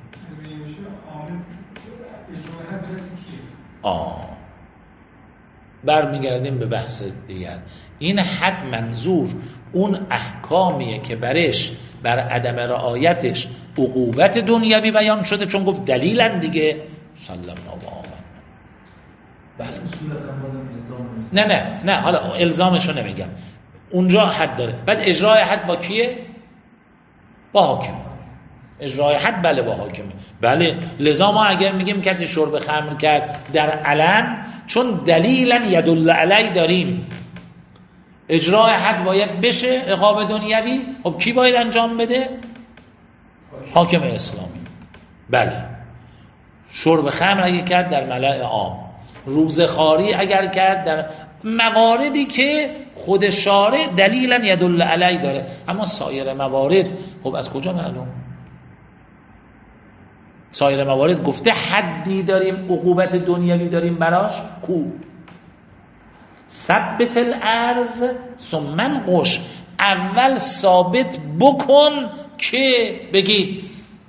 آه برمیگردیم به بحث دیگر. این حد منظور اون احکامیه که برش بر عدم رعایتش عقوبت دنیوی بیان شده، چون گفت دلیلن دیگه. سلام الله. بله. نه نه نه حالا الزامشو نمیگم، اونجا حد داره. بعد اجرای حد با کیه؟ با حاکم. اجرای حد بله با حاکمه. بله، لذا ما اگر میگیم کسی شرب خمر کرد در علن، چون دلیلا یدل علی داریم، اجرای حد باید بشه، عقاب دنیوی. خب کی باید انجام بده؟ حاکم اسلامی. بله، شرب خمر اگه کرد در ملأ عام، روزخواری اگر کرد در مواردی که خود شارع دلیلا یدل علی داره. اما سایر موارد خب از کجا معلوم؟ سایر موارد گفته حدی داریم، عقوبت دنیوی داریم براش. کو ثبت الارض ثم انقش، اول ثابت بکن که بگید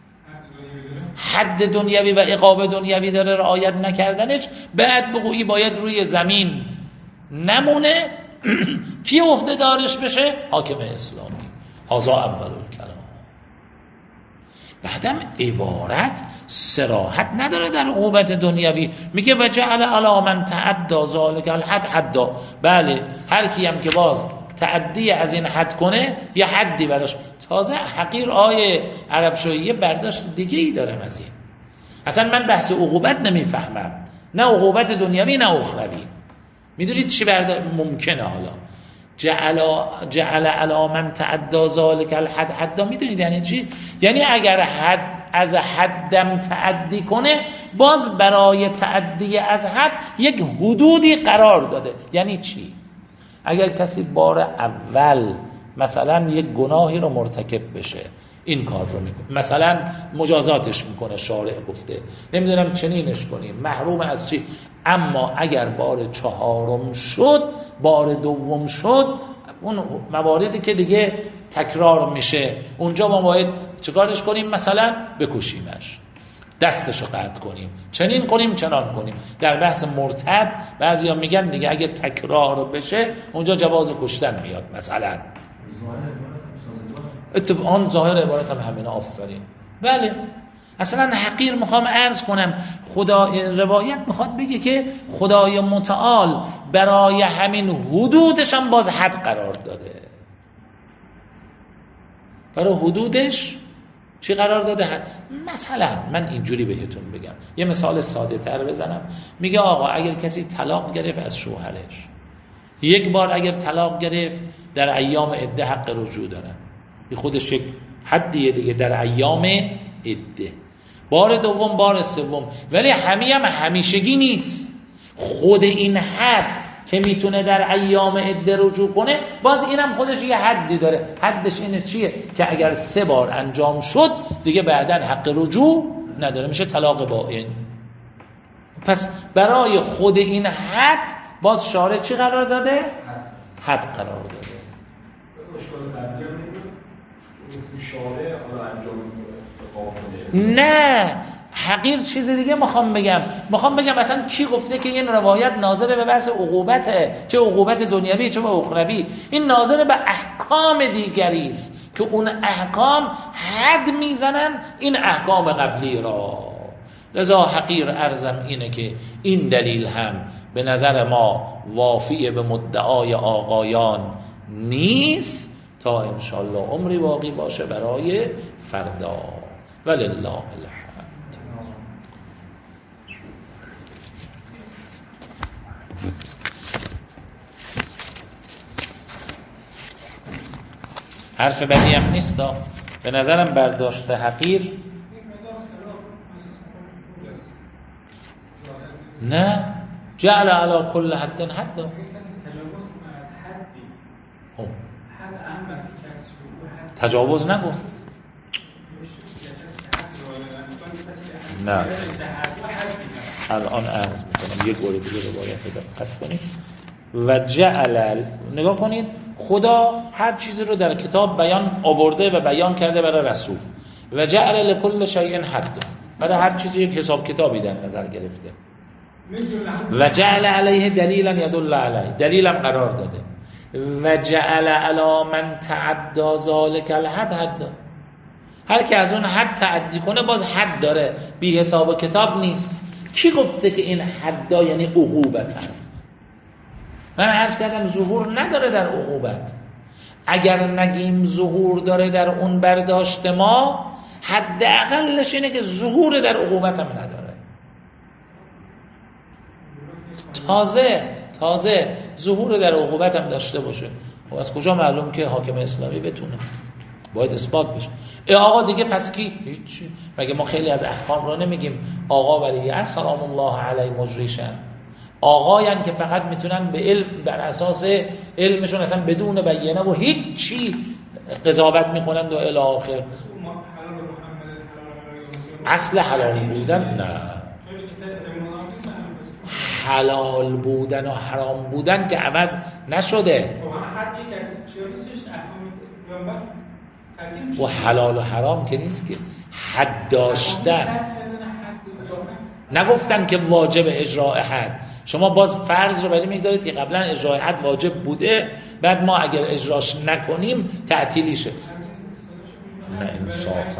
حد دنیوی و عقاب دنیوی داره، رعایت نکردنش بعد بگویی باید روی زمین نمونه. کی عهده دارش بشه؟ حاکم اسلامی. هذا اول الکلام. بعدم عبارت صراحت نداره در عقوبت دنیوی، میگه و جعل علی من تعدی ذلک الحد حدا. بله هر کی هم که باز تعدی از این حد کنه یه حدی براش. تازه حقیر آیه عرب شویه برداشت دیگه ای دارم از این. اصلا من بحث عقوبت نمیفهمم، نه عقوبت دنیوی نه اخروی. میدونید چی بردا ممکنه حالا جعل جعل علی من تعدی ذلک الحد حدا، میدونید یعنی چی؟ یعنی اگر حد از حدم تعدی کنه باز برای تعدی از حد یک حدودی قرار داده. یعنی چی؟ اگر کسی بار اول مثلا یک گناهی رو مرتکب بشه این کار رو میکنه، مثلا مجازاتش میکنه، شارع گفته نمیدونم چنینش کنیم، محروم از چی. اما اگر بار چهارم شد، بار دوم شد، اون مواردی که دیگه تکرار میشه اونجا ما باید چیکارش کنیم؟ مثلا بکشیمش، دستشو قطع کنیم، چنین کنیم چنان کنیم. در بحث مرتد بعضیا میگن دیگه اگه تکرار بشه اونجا جواز کشتن میاد مثلا. اتفاقا ظاهر عبارت هم همینه. آفرین. بله اصلا حقیر میخوام عرض کنم، خدا روایت میخواد بگه که خدای متعال برای همین حدودش هم باز حد قرار داده. برای حدودش چی قرار داده؟ حد. مثلا من اینجوری بهتون بگم، یه مثال ساده تر بزنم. میگه آقا اگر کسی طلاق گرفت از شوهرش، یک بار اگر طلاق گرفت در ایام عده حق رجوع دارن، خودش یک حدیه دیگه در ایام عده. بار دوم، بار سوم، ولی همی هم همیشگی نیست. خود این حد که میتونه در ایام عده رجوع کنه باز اینم خودش یه حدی داره. حدش اینه چیه؟ که اگر سه بار انجام شد دیگه بعداً حق رجوع نداره، میشه طلاق بائن. پس برای خود این حد باز شارع چی قرار داده؟ حد قرار داده. نه حقیر چیز دیگه میخوام بگم. میخوام بگم اصلا کی گفته که این روایت ناظر به بحث عقوبته، چه عقوبت دنیوی چه اخروی؟ این ناظر به احکام دیگری است که اون احکام حد میزنن این احکام قبلی را. لذا حقیر عرضم اینه که این دلیل هم به نظر ما وافی به مدعای آقایان نیست تا انشالله عمری باقی باشه برای فردا. ولله الحمد. حرف بدی هم نیست به نظرم برداشت حقیر. نه جعل علی کل حد حد. تجاوز نگو. نه الان عرض میکنم یک بار دیگه روایت دقت کنید. و جعل، نگاه کنید خدا هر چیزی رو در کتاب بیان آورده و بیان کرده برای رسول. و جعل لکل شیء حد، برای هر چیزی یک حساب کتابی در نظر گرفته. و جعل علیه دلیلا یدل علیه، دلیلم قرار داده. و جعل علی من تعدی ذلک الحد حد، هر کی از اون حد تعدی کنه باز حد داره، بی حساب کتاب نیست. کی گفته که این حدا یعنی عقوبتن؟ من عرض کردم ظهور نداره در عقوبت. اگر نگیم ظهور داره در اون برداشت ما، حداقلش اینه که ظهور در عقوبت هم نداره. تازه تازه ظهور در عقوبت هم داشته باشه. و از کجا معلوم که حاکم اسلامی بتونه؟ باید اثبات بشه. ای آقا دیگه پس کی؟ هیچی. مگه ما خیلی از احکام را نمیگیم آقا ولی السلام الله علیه مجریشن، آقایان که فقط میتونن به علم، بر اساس علمشون اصلا بدون بیانه و هیچ چی قضاوت میکنن و الی آخر. اصل حلال بودن نه، حلال بودن و حرام بودن که عوض نشده. و حلال و حرام که نیست که حد داشتن. نگفتن که واجب اجراء حد. شما باز فرض رو برای میگذارید که قبلا اجراء حد واجب بوده، بعد ما اگر اجراش نکنیم تعطیلی شه. نه انصافا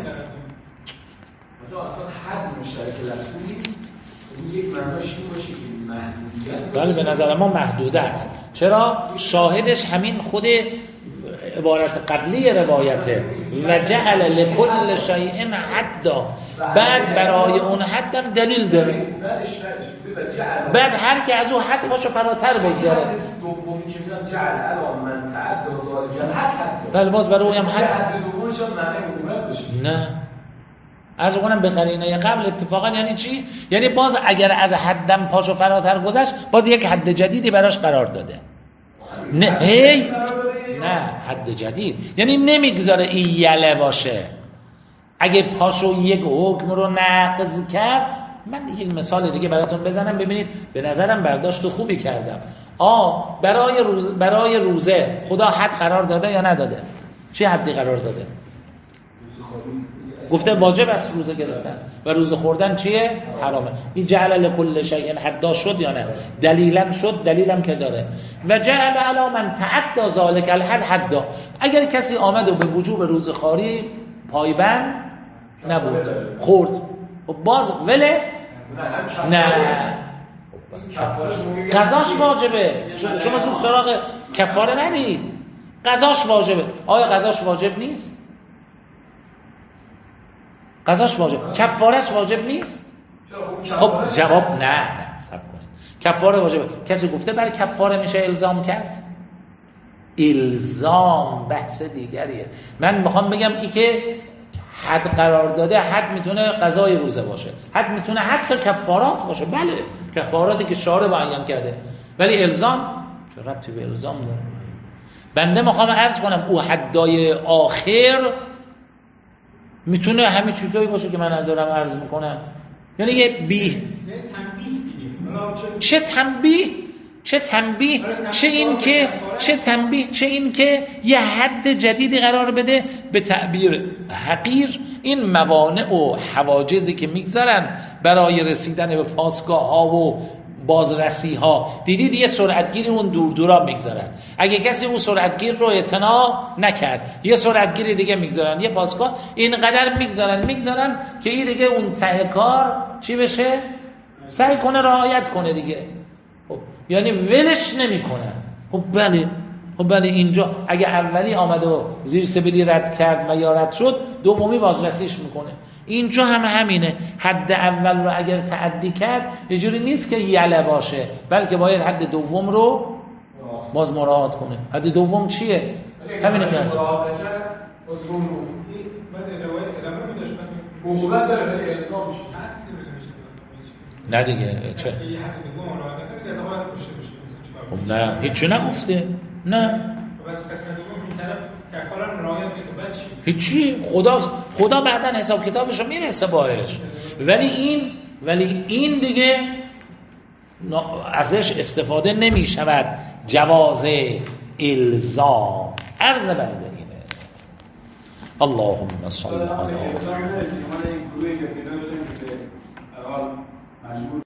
اصلا حد مشترک لفظی نیست، یک معناش این باشه که محدودیت. ولی به نظر ما محدوده است. چرا؟ شاهدش همین خود عبارت قبلی روایته و جعل لكل شیء حدا، بعد برای اون حدم دلیل داره. بعد هر کی از اون حد پاشو فراتر بگذاره. دومی که میگن جعل علی من تعدى ذلك حد. بله باز برای اونم حد. حد دومش هم معنی عمومیت بشه. نه. عرض کنم به قرینه قبل اتفاقا یعنی چی؟ یعنی باز اگر از حدم پاشو فراتر گذشت باز یک حد جدیدی براش قرار داده. نه هی نه حد جدید یعنی نمیگذاره این یله باشه. اگه پاشو یک حکم رو نقض کرد، من یک مثال دیگه براتون بزنم ببینید به نظرم برداشت خوبی کردم. آ برای روز برای روزه خدا حد قرار داده یا نداده؟ چه حدی قرار داده؟ گفته واجب است روزه گرفتن و روزه خوردن چیه؟ حرامه. این جعل لكل شیء حدا شد یا نه؟ دلیلا شد، دلیلم که داره. و جعل علی من تعدى ذلك الحد حدا. اگر کسی آمد و به وجوب روزه خواری پایبند نبود خورد و باز وله نه قضاش واجبه. شما زود سراغ کفاره نرید، قضاش واجبه. آیا قضاش واجب نیست؟ قضاش واجب، کفارش واجب نیست؟ خب جواب نه نه صبر کنید. کفاره واجبه. کسی گفته برای کفاره میشه الزام کرد؟ الزام بحث دیگریه. من میخوام بگم ای که حد قرار داده، حد میتونه قضای روزه باشه، حد میتونه حتی کفارات باشه. بله کفاراتی که شارع بیان کرده، ولی الزام چه ربطی به الزام داره؟ بنده میخوام عرض کنم او حدای آخر میتونه همین چیزایی باشه که من دارم عرض میکنم. یعنی یه بی چه تنبیه چه تنبیه چه این که چه تنبیه چه این که یه حد جدیدی قرار بده. به تعبیر حقیر این موانع و حواجزی که میگذارن برای رسیدن به پاسگاه ها و بازرسی ها، دیدید یه سرعتگیری اون دور دورا میگذارن. اگه کسی اون سرعتگیر رو اعتنا نکرد یه سرعتگیری دیگه میگذارن، یه پاسگاه اینقدر میگذارن میگذارن که این دیگه اون ته کار چی بشه؟ سعی کنه رعایت کنه دیگه. خب یعنی ولش نمیکنن. خب بله خب بله اینجا اگه اولی آمد و زیر سبیلی رد کرد و یا رد شد، دومی بازرسیش میکنه. اینجا هم همینه. حد اول رو اگر تعدی کرد یه جوری نیست که یله باشه، بلکه باید حد دوم رو باز مراعات کنه. حد دوم چیه؟ همینه که نه دیگه چه؟ خب نه هیچی نگفته. نه هیچی. خدا خدا بعدن حساب کتابش رو میرسه باش. ولی این ولی این دیگه ازش استفاده نمی شود. جواز الزام عرض بنده اینه. اللهم صل علی